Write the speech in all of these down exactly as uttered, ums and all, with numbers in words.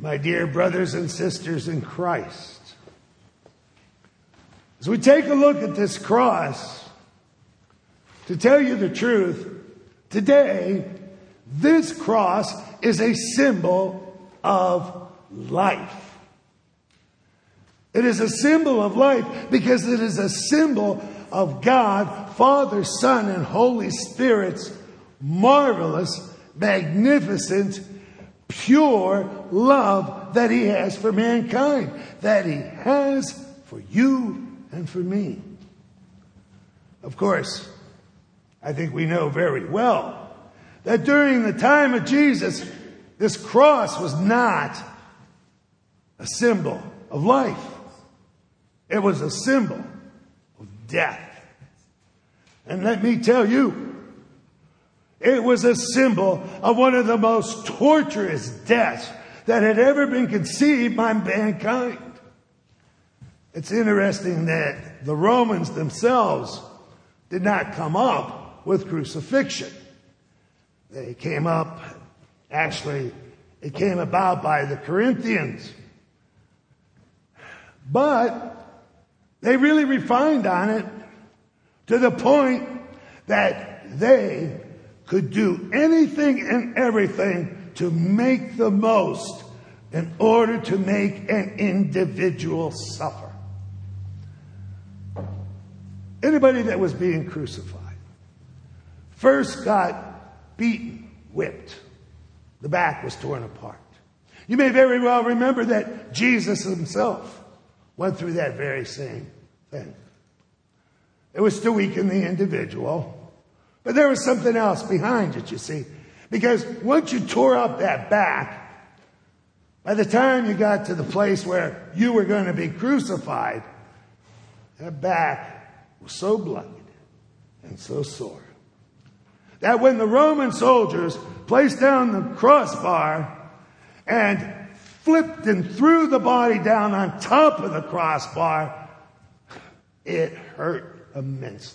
My dear brothers and sisters in Christ, as we take a look at this cross, to tell you the truth, today, this cross is a symbol of life. It is a symbol of life because it is a symbol of God, Father, Son, and Holy Spirit's marvelous, magnificent, pure love that He has for mankind, that He has for you and for me. Of course, I think we know very well that during the time of Jesus, this cross was not a symbol of life. It was a symbol of death. And let me tell you, it was a symbol of one of the most torturous deaths that had ever been conceived by mankind. It's interesting that the Romans themselves did not come up with crucifixion. They came up, actually, it came about by the Corinthians. But they really refined on it to the point that they could do anything and everything to make the most in order to make an individual suffer. Anybody that was being crucified first got beaten, whipped. The back was torn apart. You may very well remember that Jesus himself went through that very same thing. It was to weaken the individual. But there was something else behind it, you see. Because once you tore up that back, by the time you got to the place where you were going to be crucified, that back was so bloodied and so sore that when the Roman soldiers placed down the crossbar and flipped and threw the body down on top of the crossbar, it hurt immensely.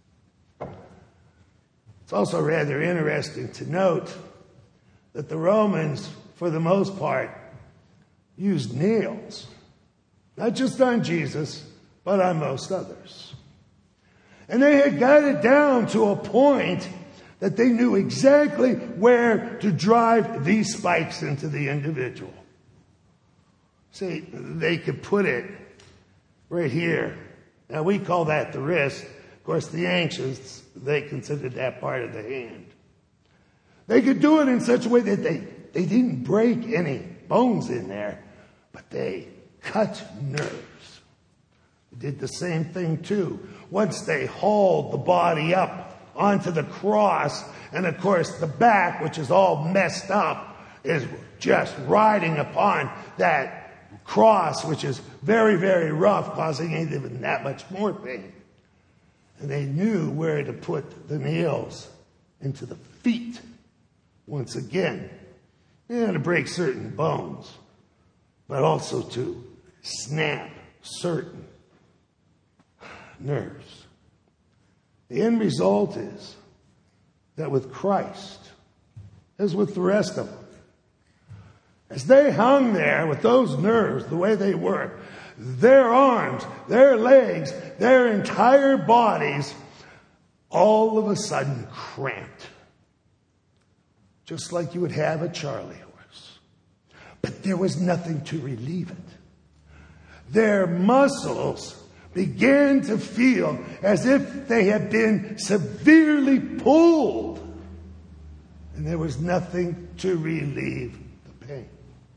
It's also rather interesting to note that the Romans, for the most part, used nails, not just on Jesus, but on most others. And they had got it down to a point that they knew exactly where to drive these spikes into the individual. See, they could put it right here. Now, we call that the wrist. Of course, the ancients, they considered that part of the hand. They could do it in such a way that they, they didn't break any bones in there, but they cut nerves. They did the same thing, too. Once they hauled the body up onto the cross, and of course, the back, which is all messed up, is just riding upon that cross, which is very, very rough, causing even that much more pain. And they knew where to put the nails into the feet. Once again, yeah, to break certain bones, but also to snap certain nerves. The end result is that with Christ, as with the rest of them, as they hung there with those nerves the way they were, their arms, their legs, their entire bodies, all of a sudden cramped. Just like you would have a Charlie horse. But there was nothing to relieve it. Their muscles began to feel as if they had been severely pulled. And there was nothing to relieve the pain.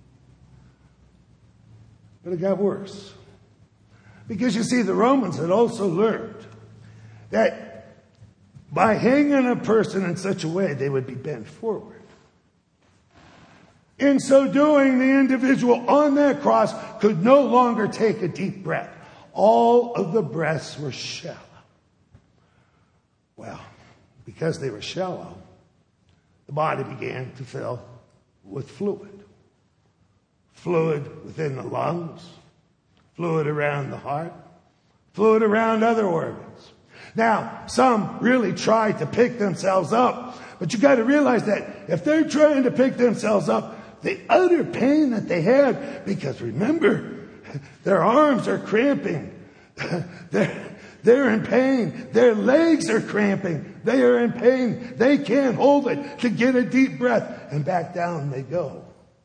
But it got worse. Because you see, the Romans had also learned that by hanging a person in such a way, they would be bent forward. In so doing, the individual on that cross could no longer take a deep breath. All of the breaths were shallow. Well, because they were shallow, the body began to fill with fluid. Fluid within the lungs, fluid around the heart, fluid around other organs. Now, some really tried to pick themselves up, but you got to realize that if they're trying to pick themselves up, the utter pain that they had, because remember, their arms are cramping. they're, they're in pain. Their legs are cramping. They are in pain. They can't hold it to get a deep breath. And back down they go.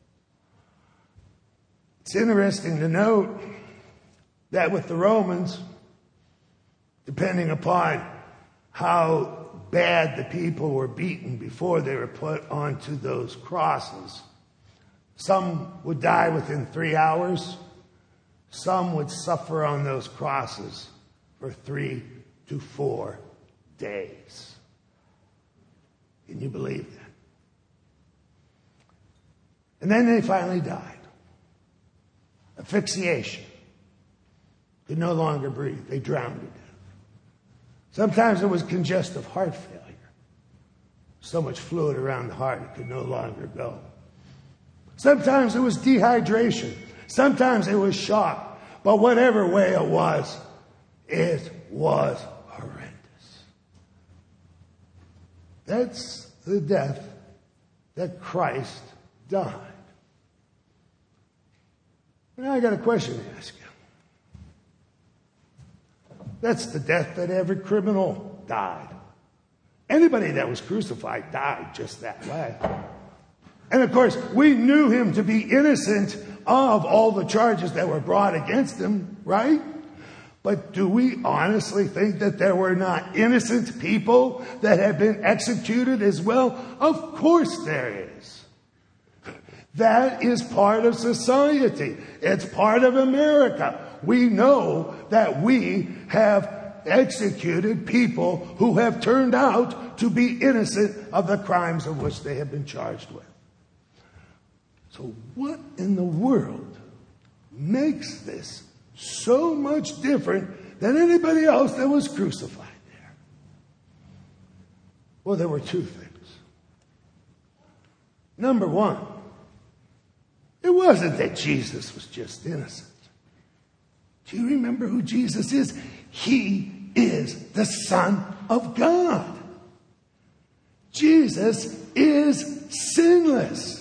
It's interesting to note that with the Romans, depending upon how bad the people were beaten before they were put onto those crosses, some would die within three hours. Some would suffer on those crosses for three to four days. Can you believe that? And then they finally died. Asphyxiation. Could no longer breathe. They drowned to death. Sometimes it was congestive heart failure. So much fluid around the heart it could no longer go. Sometimes it was dehydration. Sometimes it was shock. But whatever way it was, it was horrendous. That's the death that Christ died. Now I got a question to ask you. That's the death that every criminal died. Anybody that was crucified died just that way. And of course, we knew him to be innocent of all the charges that were brought against him, right? But do we honestly think that there were not innocent people that had been executed as well? Of course there is. That is part of society. It's part of America. We know that we have executed people who have turned out to be innocent of the crimes of which they have been charged with. So what in the world makes this so much different than anybody else that was crucified there? Well, there were two things. Number one, it wasn't that Jesus was just innocent. Do you remember who Jesus is? He is the Son of God. Jesus is sinless.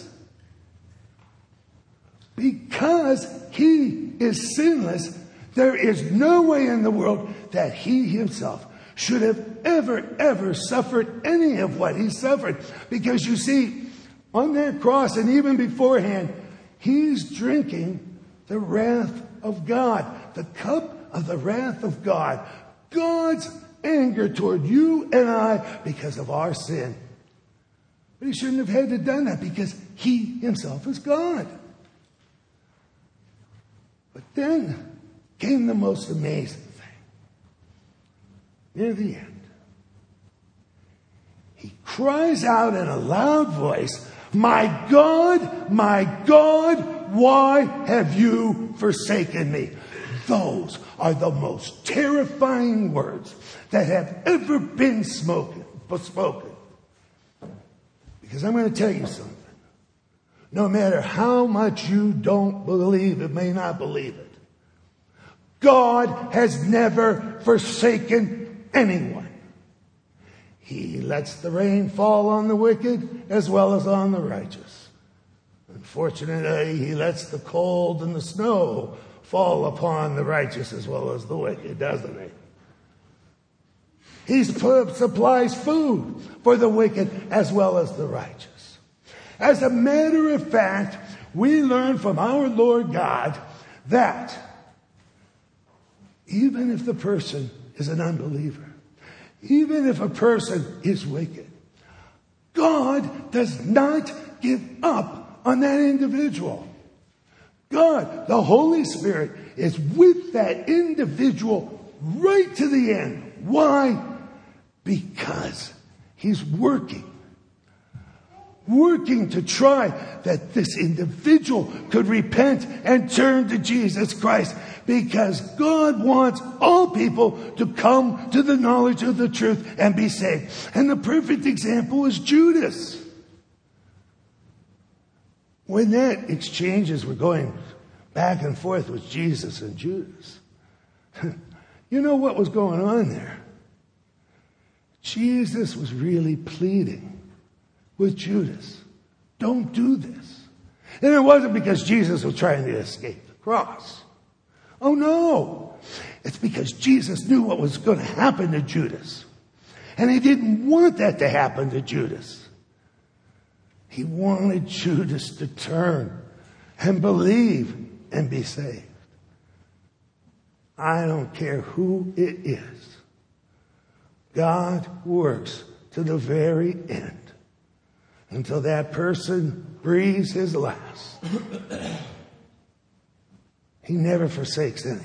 Because he is sinless, there is no way in the world that he himself should have ever, ever suffered any of what he suffered. Because you see, on that cross and even beforehand, he's drinking the wrath of God, the cup of the wrath of God, God's anger toward you and I because of our sin. But he shouldn't have had to done that because he himself is God. But then came the most amazing thing. Near the end, he cries out in a loud voice, "My God, my God, why have you forsaken me?" Those are the most terrifying words that have ever been spoken. spoken. Because I'm going to tell you something. No matter how much you don't believe it, may not believe it, God has never forsaken anyone. He lets the rain fall on the wicked as well as on the righteous. Unfortunately, he lets the cold and the snow fall upon the righteous as well as the wicked, doesn't he? He supplies food for the wicked as well as the righteous. As a matter of fact, we learn from our Lord God that even if the person is an unbeliever, even if a person is wicked, God does not give up on that individual. God, the Holy Spirit, is with that individual right to the end. Why? Because he's working. Working to try that this individual could repent and turn to Jesus Christ. Because God wants all people to come to the knowledge of the truth and be saved. And the perfect example is Judas. When that exchanges were going back and forth with Jesus and Judas, you know what was going on there? Jesus was really pleading with Judas. Don't do this. And it wasn't because Jesus was trying to escape the cross. Oh no. It's because Jesus knew what was going to happen to Judas. And he didn't want that to happen to Judas. He wanted Judas to turn and believe and be saved. I don't care who it is. God works to the very end until that person breathes his last. He never forsakes anybody.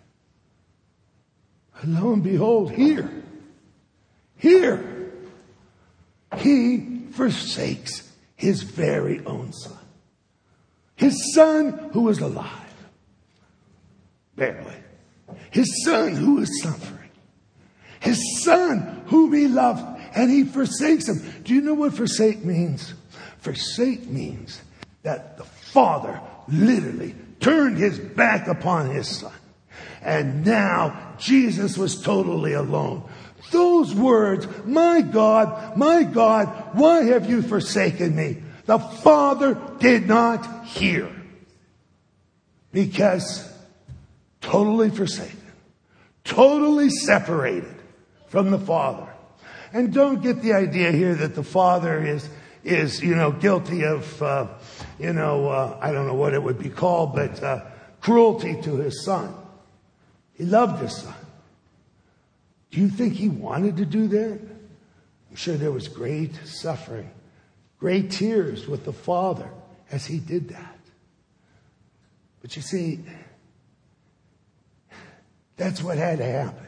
And lo and behold, here, here, he forsakes his very own son. His son who is alive. Barely. His son who is suffering. His son whom he loved, and he forsakes him. Do you know what forsake means? Forsake means that the Father literally turned his back upon his son. And now Jesus was totally alone. Those words, my God, my God, why have you forsaken me? The Father did not hear. Because totally forsaken, totally separated from the Father. And don't get the idea here that the Father is, is you know, guilty of, uh, you know, uh, I don't know what it would be called, but uh, cruelty to his son. He loved his son. Do you think he wanted to do that? I'm sure there was great suffering, great tears with the Father as he did that. But you see, that's what had to happen.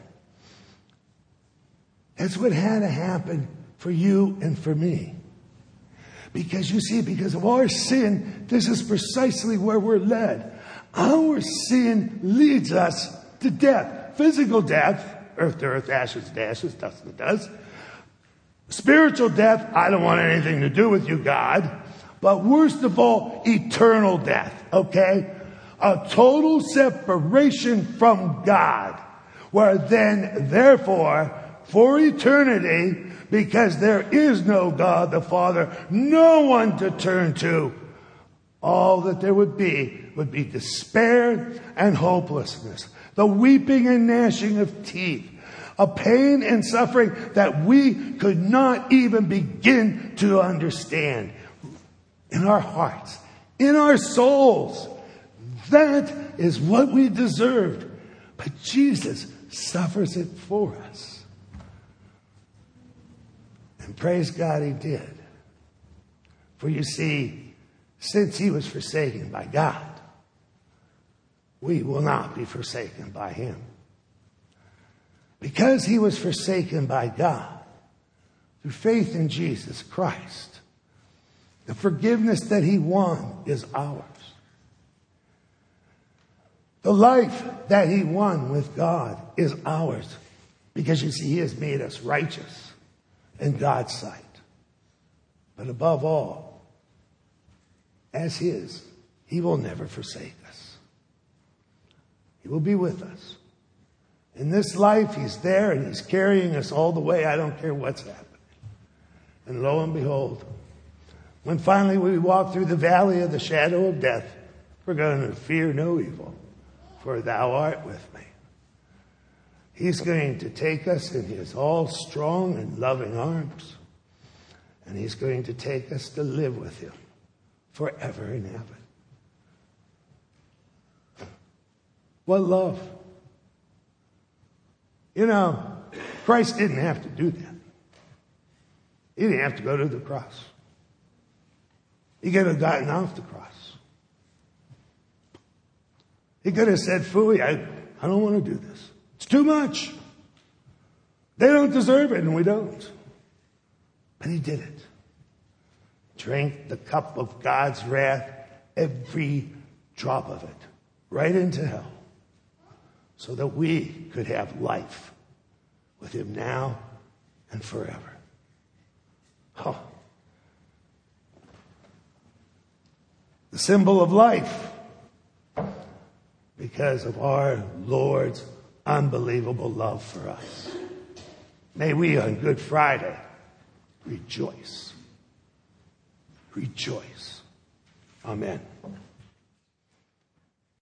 That's what had to happen for you and for me. Because you see, because of our sin, this is precisely where we're led. Our sin leads us to death. Physical death, earth to earth, ashes to ashes, dust to dust. Spiritual death, I don't want anything to do with you, God. But worst of all, eternal death, okay? A total separation from God. Where then, therefore, for eternity, because there is no God the Father, no one to turn to, all that there would be would be despair and hopelessness, the weeping and gnashing of teeth, a pain and suffering that we could not even begin to understand. In our hearts, in our souls, that is what we deserved. But Jesus suffers it for us. And praise God he did. For you see, since he was forsaken by God, we will not be forsaken by him. Because he was forsaken by God, through faith in Jesus Christ, the forgiveness that he won is ours. The life that he won with God is ours. Because you see, he has made us righteous in God's sight. But above all, as his, he will never forsake us. He will be with us. In this life, he's there and he's carrying us all the way. I don't care what's happening. And lo and behold, when finally we walk through the valley of the shadow of death, we're going to fear no evil, for thou art with me. He's going to take us in his all strong and loving arms. And he's going to take us to live with him forever in heaven. What love. You know, Christ didn't have to do that. He didn't have to go to the cross. He could have gotten off the cross. He could have said, phooey, I, I don't want to do this. It's too much. They don't deserve it, and we don't. But he did it. Drank the cup of God's wrath, every drop of it, right into hell, so that we could have life with him now and forever. Oh. The symbol of life, because of our Lord's unbelievable love for us. May we on Good Friday rejoice. Rejoice. Amen.